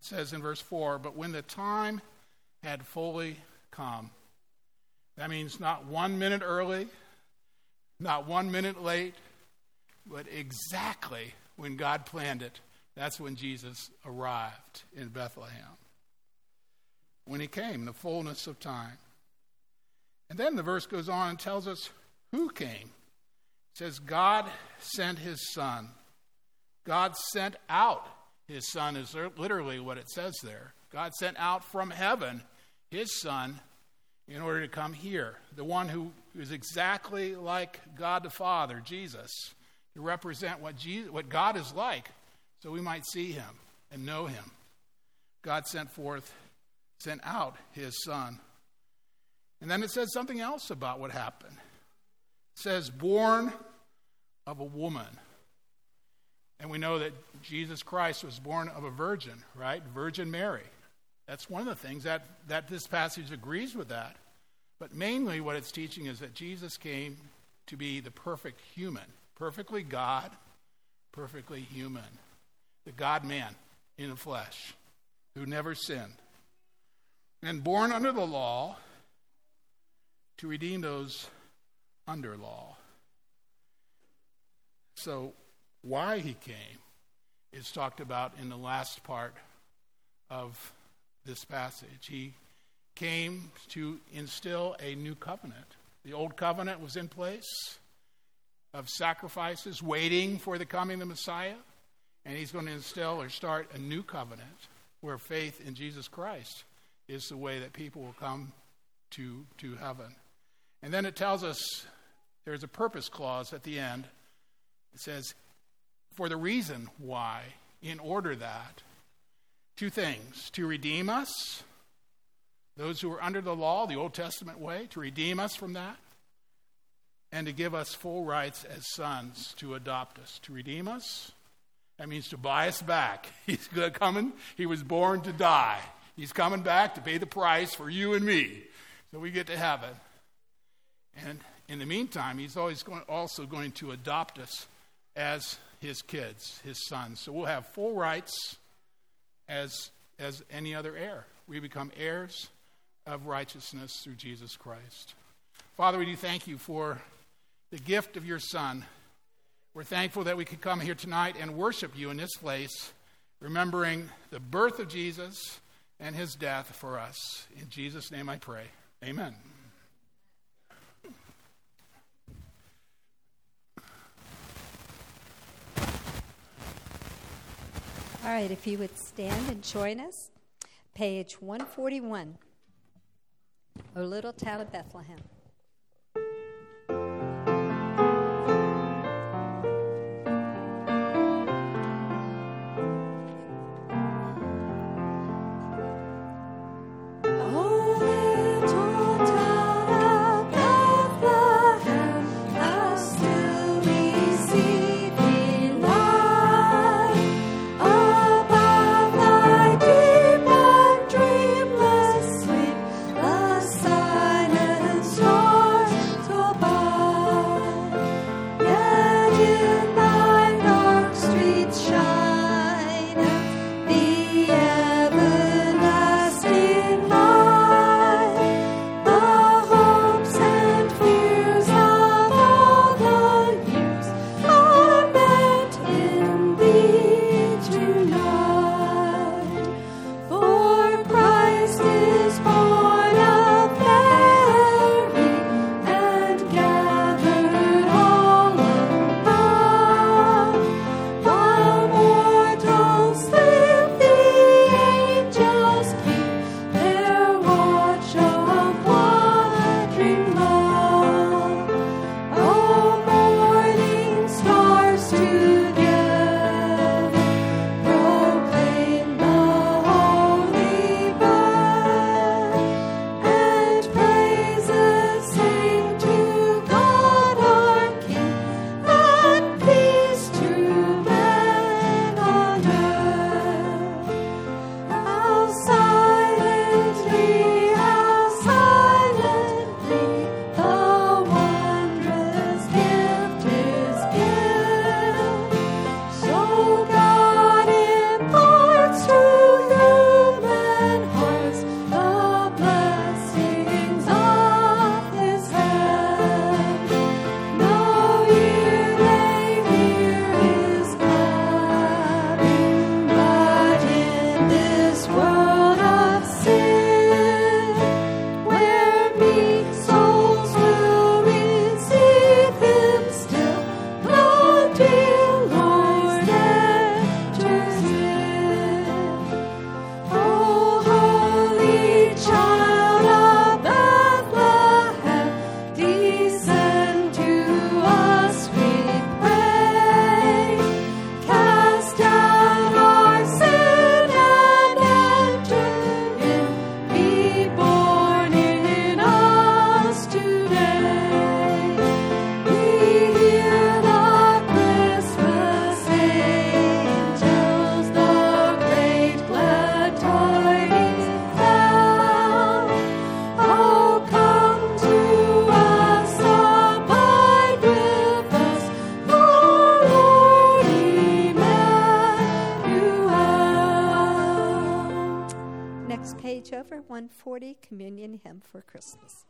It says in verse 4, but when the time had fully come, that means not 1 minute early, not 1 minute late, but exactly when God planned it, that's when Jesus arrived in Bethlehem. When he came, the fullness of time. And then the verse goes on and tells us who came. It says, God sent his son. God sent out his son is literally what it says there. God sent out from heaven his son in order to come here. The one who is exactly like God the Father, Jesus, to represent what God is like so we might see him and know him. God sent out his son. And then it says something else about what happened. It says, born of a woman. And we know that Jesus Christ was born of a virgin, right? Virgin Mary. That's one of the things that this passage agrees with that. But mainly what it's teaching is that Jesus came to be the perfect human. Perfectly God, perfectly human. The God-man in the flesh who never sinned. And born under the law to redeem those under law. So why he came is talked about in the last part of this passage. He came to instill a new covenant. The old covenant was in place of sacrifices, waiting for the coming of the Messiah. And he's going to instill or start a new covenant where faith in Jesus Christ is the way that people will come to heaven. And then it tells us there's a purpose clause at the end. It says, for the reason why, in order that, two things, to redeem us, those who are under the law, the Old Testament way, to redeem us from that, and to give us full rights as sons to adopt us. To redeem us, that means to buy us back. He's coming, he was born to die. He's coming back to pay the price for you and me, so we get to heaven. And in the meantime, he's also going to adopt us as his kids, his sons. So we'll have full rights as any other heir. We become heirs of righteousness through Jesus Christ. Father, we do thank you for the gift of your Son. We're thankful that we could come here tonight and worship you in this place, remembering the birth of Jesus and his death for us. In Jesus' name I pray. Amen. All right, if you would stand and join us. Page 141, O Little Town of Bethlehem. Silent storm. Next page over, 140, Communion Hymn for Christmas.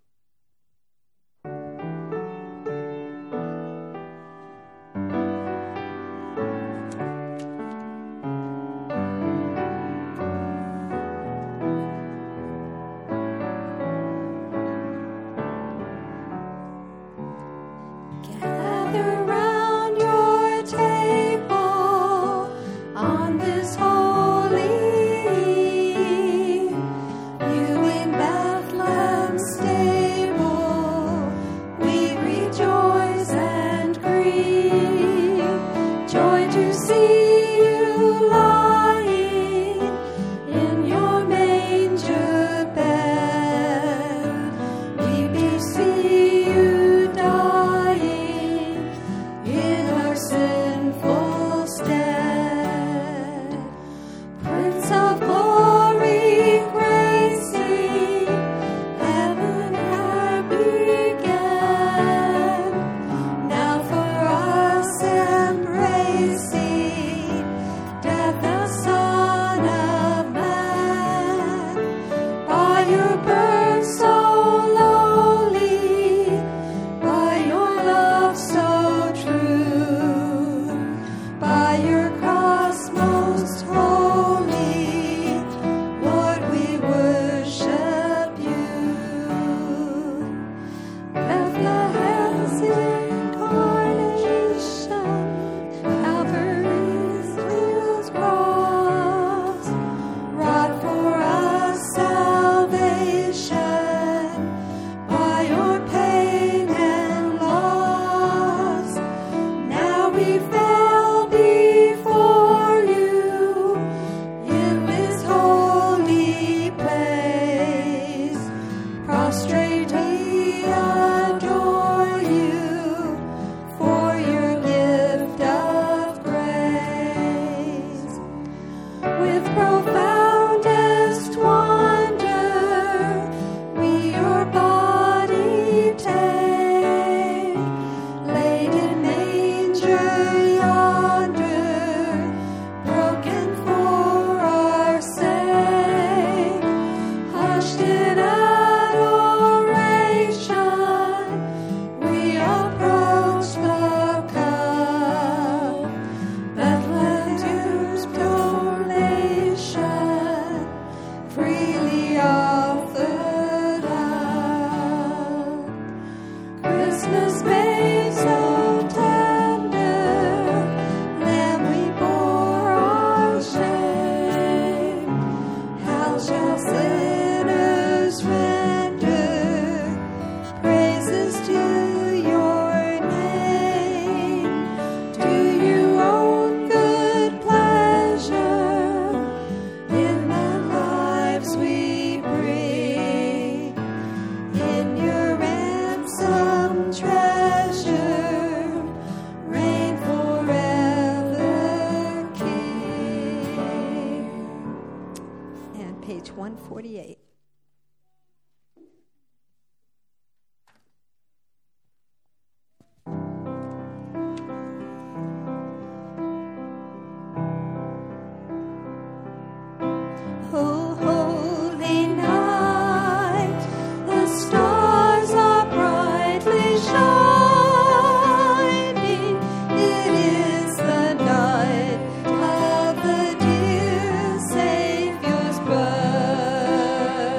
Page 148. Oh, holy night, the stars are brightly shining. It is the night of the dear Savior's birth.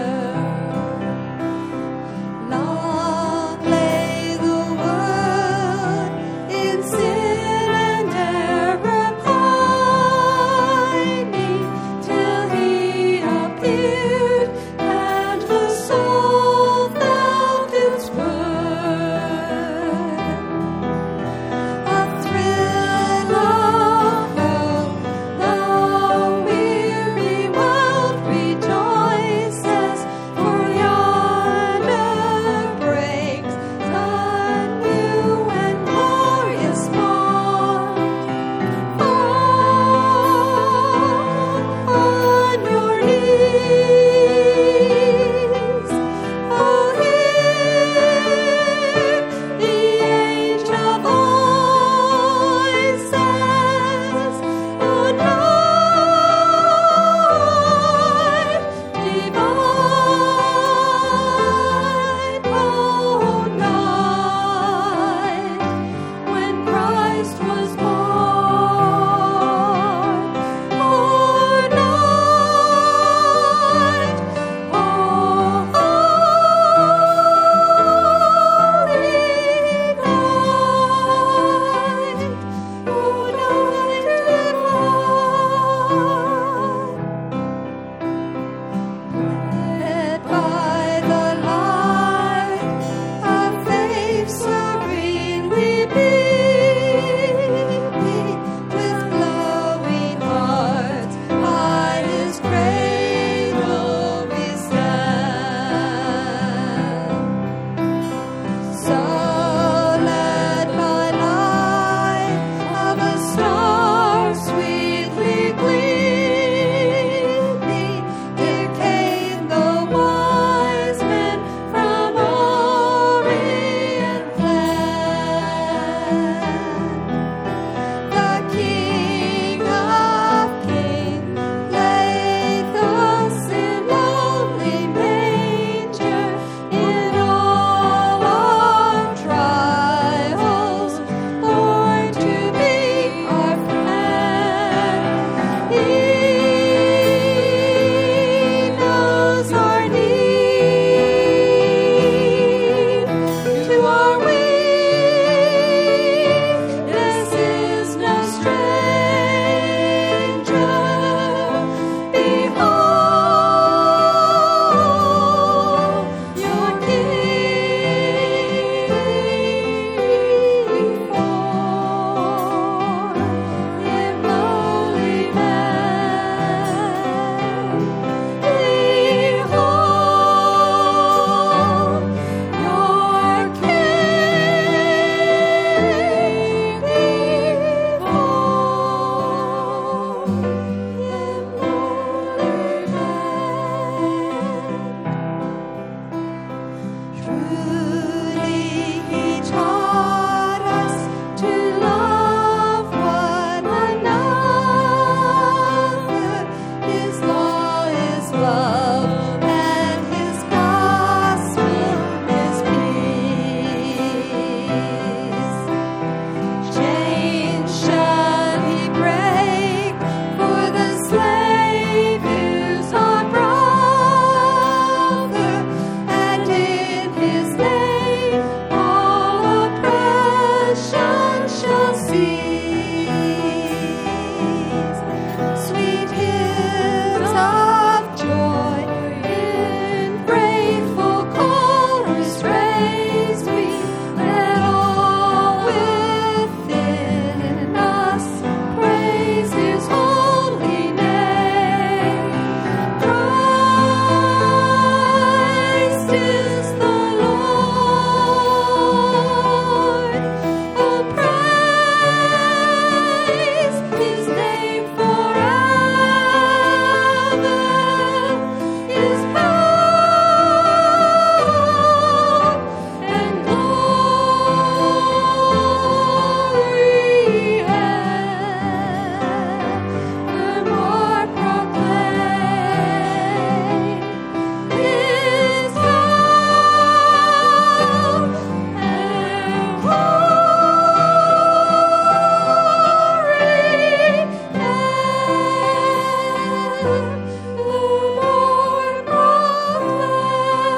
Lord proclaim.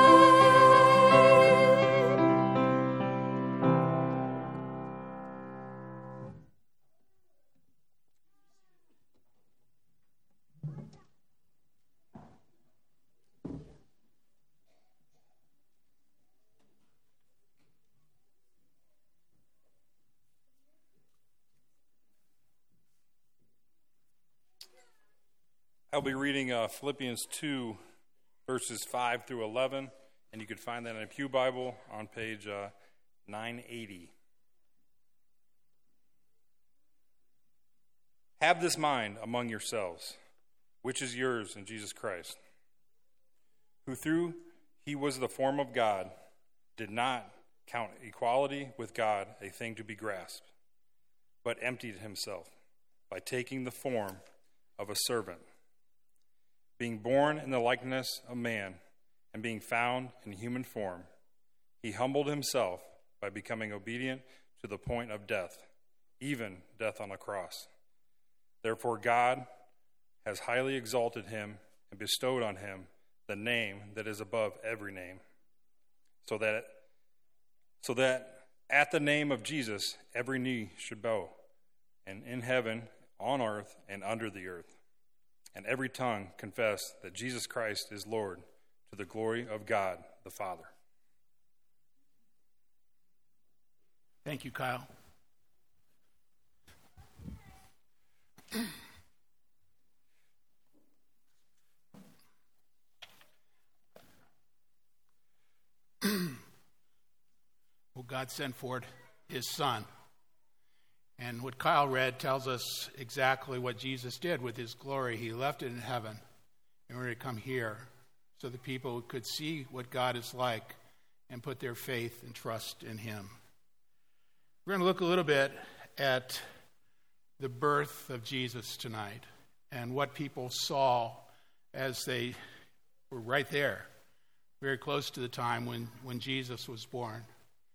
I'll be reading Philippians 2, verses 5 through 11, and you can find that in a Pew Bible on page 980. Have this mind among yourselves, which is yours in Jesus Christ, who through he was the form of God, did not count equality with God a thing to be grasped, but emptied himself by taking the form of a servant. Being born in the likeness of man, and being found in human form, he humbled himself by becoming obedient to the point of death, even death on a cross. Therefore God has highly exalted him and bestowed on him the name that is above every name, so that at the name of Jesus every knee should bow, and in heaven, on earth, and under the earth, and every tongue confess that Jesus Christ is Lord, to the glory of God the Father. Thank you, Kyle. Well, God sent forth his Son. And what Kyle read tells us exactly what Jesus did with his glory. He left it in heaven in order to come here so that people could see what God is like and put their faith and trust in him. We're going to look a little bit at the birth of Jesus tonight and what people saw as they were right there, very close to the time when Jesus was born.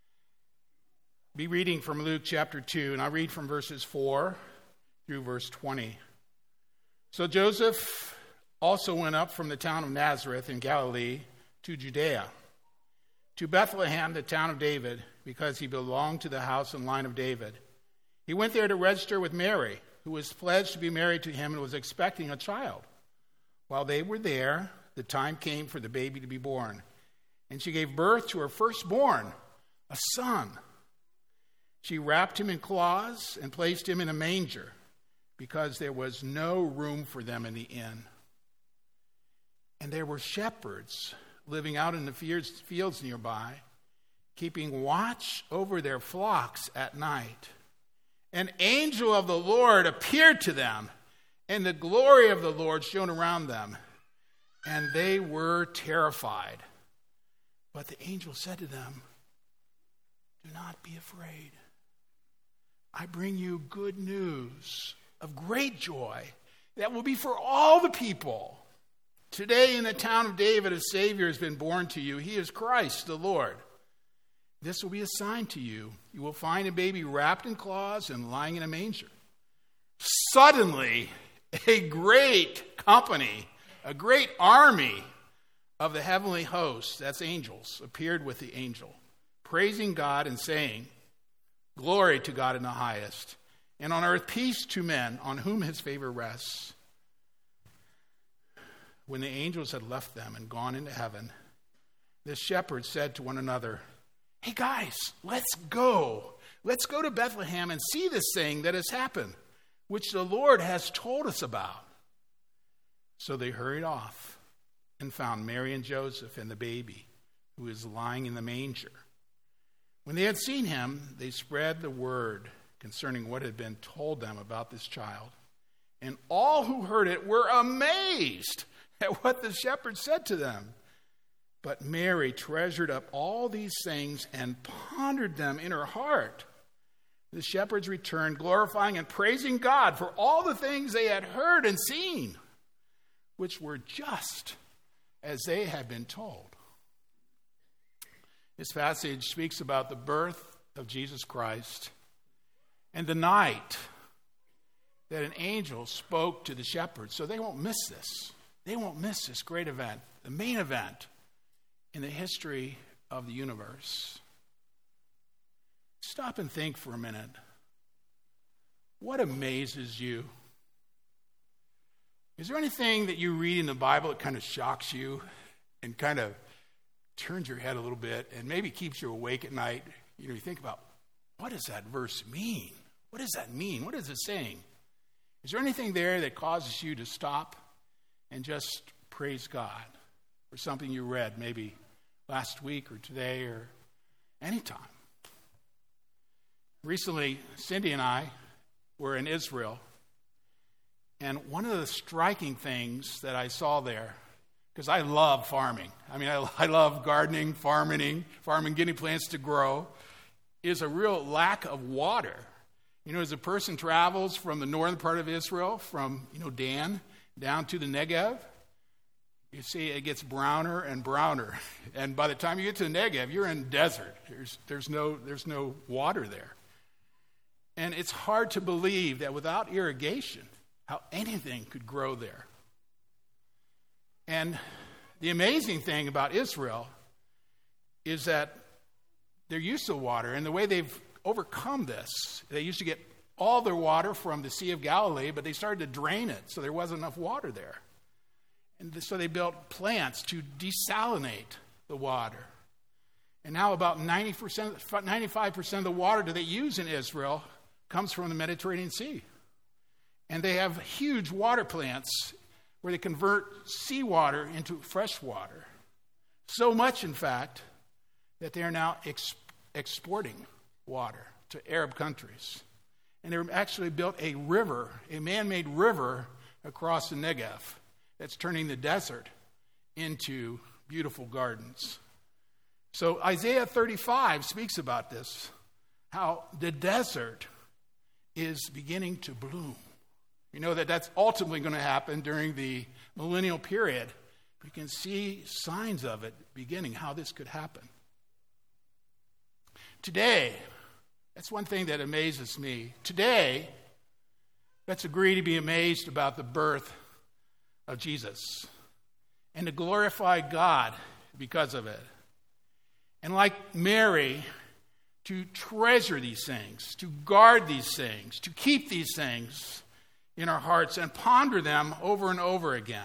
Be reading from Luke chapter 2, and I'll read from verses 4 through verse 20. So Joseph also went up from the town of Nazareth in Galilee to Judea, to Bethlehem, the town of David, because he belonged to the house and line of David. He went there to register with Mary, who was pledged to be married to him and was expecting a child. While they were there, the time came for the baby to be born, and she gave birth to her firstborn, a son. She wrapped him in cloths and placed him in a manger because there was no room for them in the inn. And there were shepherds living out in the fields nearby, keeping watch over their flocks at night. An angel of the Lord appeared to them, and the glory of the Lord shone around them, and they were terrified. But the angel said to them, "Do not be afraid. I bring you good news of great joy that will be for all the people. Today in the town of David, a Savior has been born to you. He is Christ the Lord. This will be a sign to you. You will find a baby wrapped in cloths and lying in a manger." Suddenly, a great company, a great army of the heavenly hosts, that's angels, appeared with the angel, praising God and saying, "Glory to God in the highest, and on earth peace to men on whom his favor rests." When the angels had left them and gone into heaven, the shepherds said to one another, "Hey guys, let's go. Let's go to Bethlehem and see this thing that has happened, which the Lord has told us about." So they hurried off and found Mary and Joseph and the baby, who was lying in the manger. When they had seen him, they spread the word concerning what had been told them about this child. And all who heard it were amazed at what the shepherds said to them. But Mary treasured up all these things and pondered them in her heart. The shepherds returned, glorifying and praising God for all the things they had heard and seen, which were just as they had been told. This passage speaks about the birth of Jesus Christ and the night that an angel spoke to the shepherds, so they won't miss this. They won't miss this great event, the main event in the history of the universe. Stop and think for a minute. What amazes you? Is there anything that you read in the Bible that kind of shocks you and kind of turns your head a little bit and maybe keeps you awake at night? You think about, what does that verse mean? What does that mean? What is it saying? Is there anything there that causes you to stop and just praise God for something you read maybe last week or today or anytime? Recently, Cindy and I were in Israel, and one of the striking things that I saw there, because I love farming. I love gardening, farming, getting plants to grow, is a real lack of water. As a person travels from the northern part of Israel, from, Dan, down to the Negev, you see it gets browner and browner. And by the time you get to the Negev, you're in desert. There's no water there. And it's hard to believe that without irrigation, how anything could grow there. And the amazing thing about Israel is that they're used to water, and the way they've overcome this, they used to get all their water from the Sea of Galilee, but they started to drain it, so there wasn't enough water there. And so they built plants to desalinate the water. And now about 95% of the water that they use in Israel comes from the Mediterranean Sea. And they have huge water plants where they convert seawater into fresh water. So much, in fact, that they are now exporting water to Arab countries. And they actually built a river, a man-made river across the Negev that's turning the desert into beautiful gardens. So Isaiah 35 speaks about this, how the desert is beginning to bloom. That's ultimately going to happen during the millennial period. You can see signs of it beginning, how this could happen. Today, that's one thing that amazes me. Today, let's agree to be amazed about the birth of Jesus and to glorify God because of it. And like Mary, to treasure these things, to guard these things, to keep these things in our hearts and ponder them over and over again.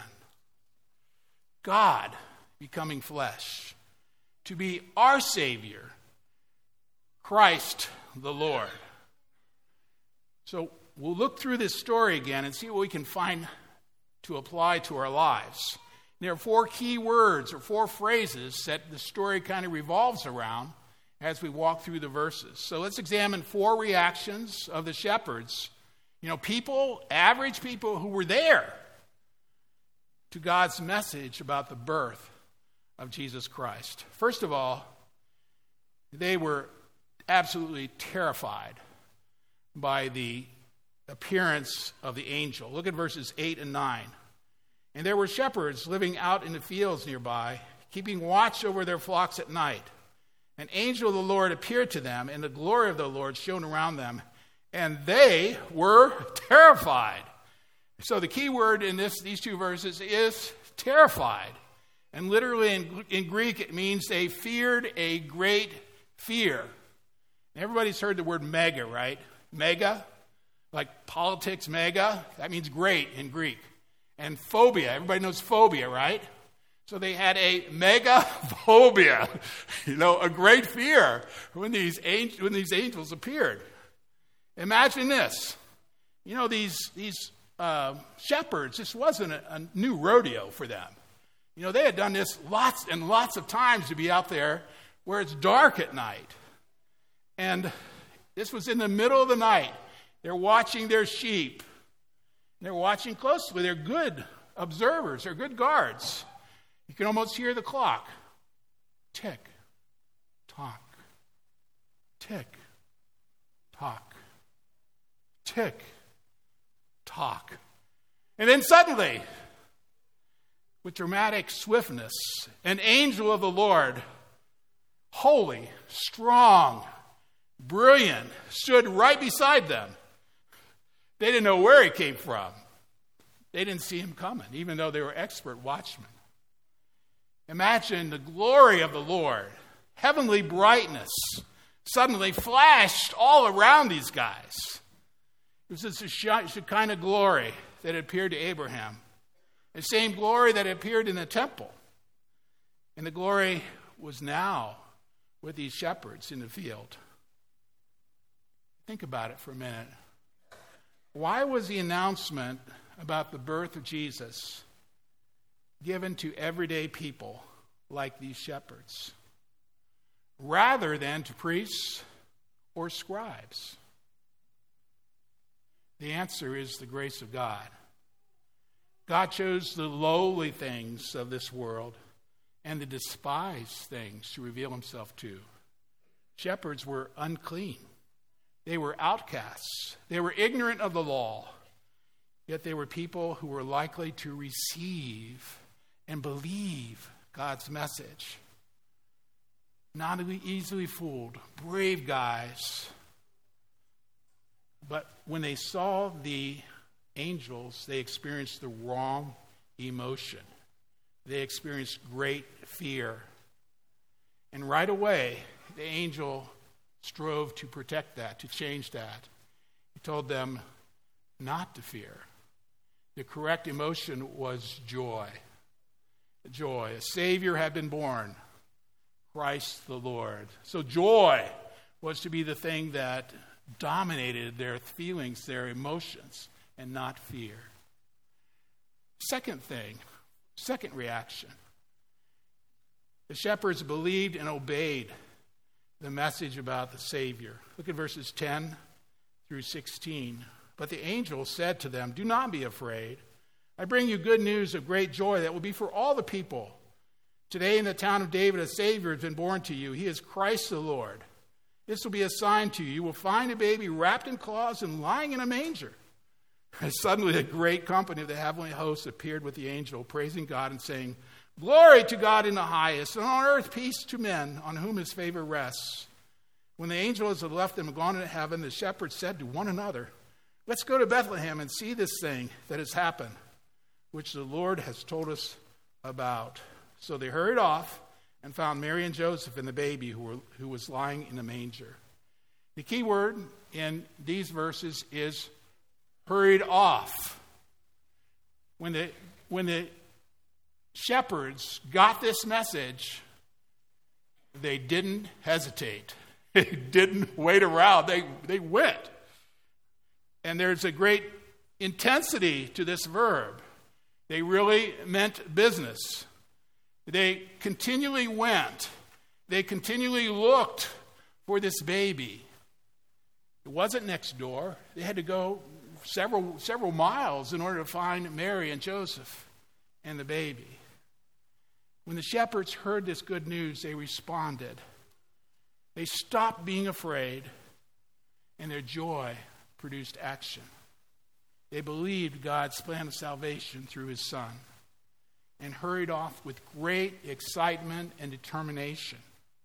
God becoming flesh, to be our Savior, Christ the Lord. So we'll look through this story again and see what we can find to apply to our lives. There are 4 key words or 4 phrases that the story kind of revolves around as we walk through the verses. So let's examine 4 reactions of the shepherds. People, average people who were there to God's message about the birth of Jesus Christ. First of all, they were absolutely terrified by the appearance of the angel. Look at verses 8 and 9. And there were shepherds living out in the fields nearby, keeping watch over their flocks at night. An angel of the Lord appeared to them, and the glory of the Lord shone around them, and they were terrified. So the key word in these 2 verses is terrified. And literally in Greek, it means they feared a great fear. Everybody's heard the word mega, right? Mega, like politics, mega. That means great in Greek. And phobia, everybody knows phobia, right? So they had a mega phobia, a great fear when these angels appeared. Imagine this. These shepherds, this wasn't a new rodeo for them. They had done this lots and lots of times to be out there where it's dark at night. And this was in the middle of the night. They're watching their sheep. They're watching closely. They're good observers. They're good guards. You can almost hear the clock. Tick, tock, tick, tock, tick, tock. And then suddenly, with dramatic swiftness, an angel of the Lord, holy, strong, brilliant, stood right beside them. They didn't know where he came from. They didn't see him coming, even though they were expert watchmen. Imagine the glory of the Lord, heavenly brightness, suddenly flashed all around these guys. It was this Shekinah glory that appeared to Abraham, the same glory that appeared in the temple. And the glory was now with these shepherds in the field. Think about it for a minute. Why was the announcement about the birth of Jesus given to everyday people like these shepherds, rather than to priests or scribes? The answer is the grace of God. God chose the lowly things of this world and the despised things to reveal himself to. Shepherds were unclean. They were outcasts. They were ignorant of the law. Yet they were people who were likely to receive and believe God's message. Not to be easily fooled. Brave guys. But when they saw the angels, they experienced the wrong emotion. They experienced great fear. And right away, the angel strove to protect that, to change that. He told them not to fear. The correct emotion was joy. Joy. A Savior had been born, Christ the Lord. So joy was to be the thing that dominated their feelings, their emotions, and not fear. Second reaction. The shepherds believed and obeyed the message about the Savior. Look at verses 10 through 16. But the angel said to them, "Do not be afraid. I bring you good news of great joy that will be for all the people. Today in the town of David a Savior has been born to you. He is Christ the Lord. This will be a sign to you. You will find a baby wrapped in cloths and lying in a manger." And suddenly a great company of the heavenly hosts appeared with the angel, praising God and saying, "Glory to God in the highest, and on earth peace to men on whom his favor rests." When the angels had left them and gone into heaven, the shepherds said to one another, "Let's go to Bethlehem and see this thing that has happened, which the Lord has told us about." So they hurried off and found Mary and Joseph and the baby who was lying in a manger. The key word in these verses is hurried off. When the shepherds got this message, they didn't hesitate. They didn't wait around. They went. And there's a great intensity to this verb. They really meant business. They continually went. They continually looked for this baby. It wasn't next door. They had to go several miles in order to find Mary and Joseph and the baby. When the shepherds heard this good news, they responded. They stopped being afraid, and their joy produced action. They believed God's plan of salvation through his Son and hurried off with great excitement and determination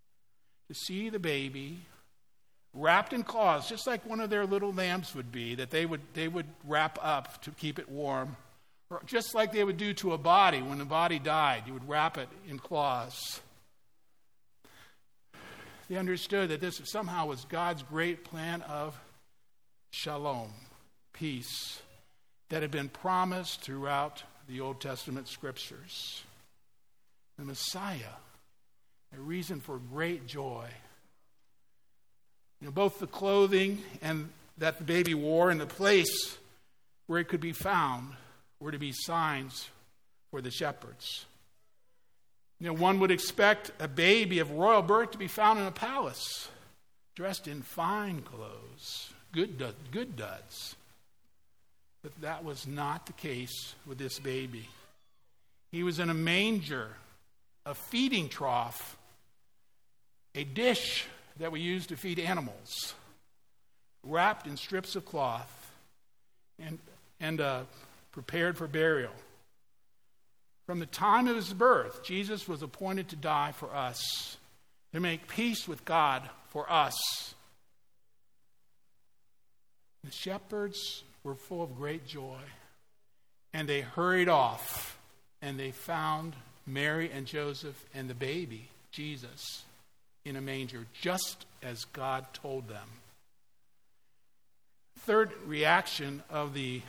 to see the baby wrapped in cloths, just like one of their little lambs would be, that they would wrap up to keep it warm, or just like they would do to a body. When the body died, you would wrap it in cloths. They understood that this somehow was God's great plan of shalom, peace, that had been promised throughout the Old Testament scriptures. The Messiah, a reason for great joy. Both the clothing and that the baby wore and the place where it could be found were to be signs for the shepherds. One would expect a baby of royal birth to be found in a palace, dressed in fine clothes, good duds. But that was not the case with this baby. He was in a manger, a feeding trough, a dish that we use to feed animals, wrapped in strips of cloth and prepared for burial. From the time of his birth, Jesus was appointed to die for us, to make peace with God for us. The shepherds were full of great joy. And they hurried off, and they found Mary and Joseph and the baby, Jesus, in a manger, just as God told them. Third reaction of the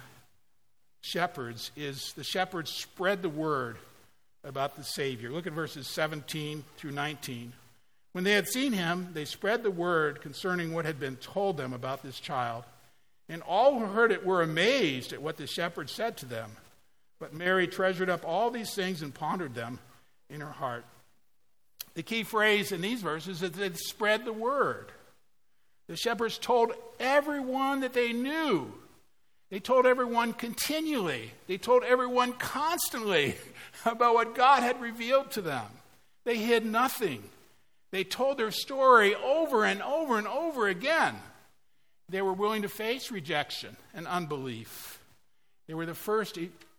shepherds is the shepherds spread the word about the Savior. Look at verses 17 through 19. When they had seen him, they spread the word concerning what had been told them about this child. And all who heard it were amazed at what the shepherds said to them. But Mary treasured up all these things and pondered them in her heart. The key phrase in these verses is that they spread the word. The shepherds told everyone that they knew. They told everyone continually. They told everyone constantly about what God had revealed to them. They hid nothing. They told their story over and over and over again. They were willing to face rejection and unbelief. They were the first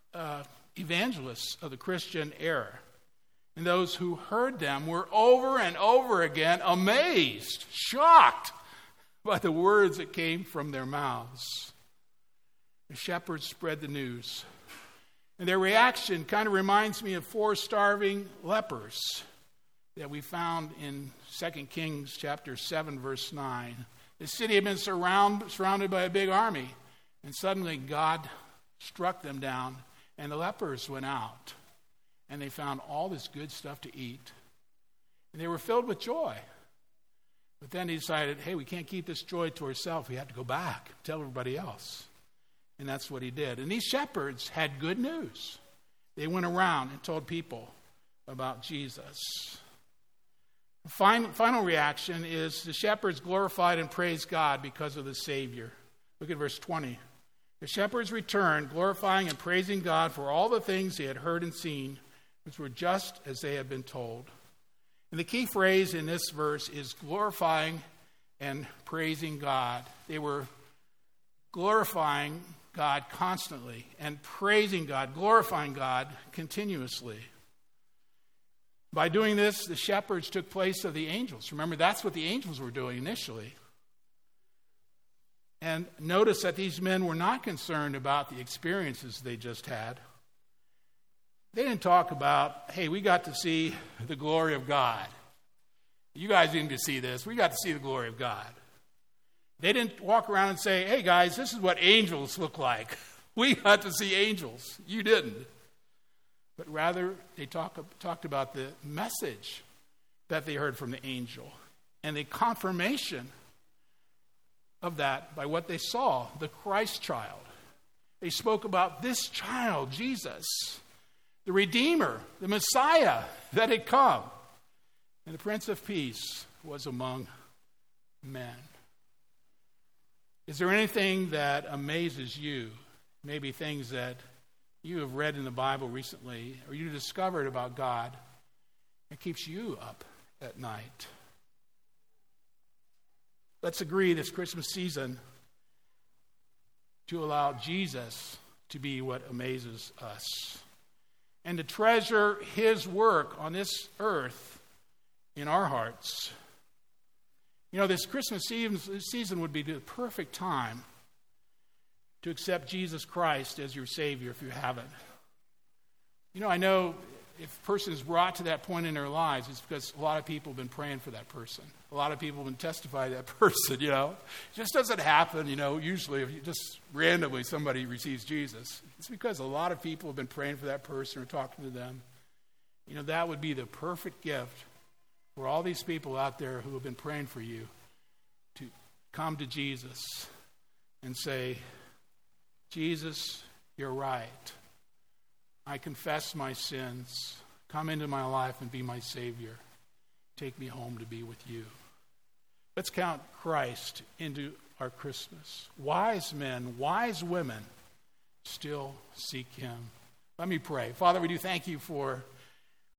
evangelists of the Christian era. And those who heard them were over and over again amazed, shocked by the words that came from their mouths. The shepherds spread the news. And their reaction kind of reminds me of 4 starving lepers that we found in 2 Kings chapter 7, verse 9. The city had been surrounded by a big army, and suddenly God struck them down, and the lepers went out, and they found all this good stuff to eat. And they were filled with joy. But then he decided, hey, we can't keep this joy to ourselves. We have to go back, tell everybody else. And that's what he did. And these shepherds had good news. They went around and told people about Jesus. The final reaction is the shepherds glorified and praised God because of the Savior. Look at verse 20. The shepherds returned, glorifying and praising God for all the things they had heard and seen, which were just as they had been told. And the key phrase in this verse is glorifying and praising God. They were glorifying God constantly and praising God, glorifying God continuously. By doing this, the shepherds took place of the angels. Remember, that's what the angels were doing initially. And notice that these men were not concerned about the experiences they just had. They didn't talk about, hey, we got to see the glory of God. You guys didn't get to see this. We got to see the glory of God. They didn't walk around and say, hey, guys, this is what angels look like. We got to see angels. You didn't. But rather, they talked about the message that they heard from the angel and the confirmation of that by what they saw, the Christ child. They spoke about this child, Jesus, the Redeemer, the Messiah that had come. And the Prince of Peace was among men. Is there anything that amazes you? Maybe things that you have read in the Bible recently, or you discovered about God, that keeps you up at night. Let's agree this Christmas season to allow Jesus to be what amazes us and to treasure his work on this earth in our hearts. You know, this Christmas season would be the perfect time to accept Jesus Christ as your Savior if you haven't. You know, I know if a person is brought to that point in their lives, it's because a lot of people have been praying for that person. A lot of people have been testifying to that person, you know. It just doesn't happen, you know, usually if you just randomly somebody receives Jesus. It's because a lot of people have been praying for that person or talking to them. You know, that would be the perfect gift for all these people out there who have been praying for you to come to Jesus and say, Jesus, you're right. I confess my sins. Come into my life and be my Savior. Take me home to be with you. Let's count Christ into our Christmas. Wise men, wise women still seek him. Let me pray. Father, we do thank you for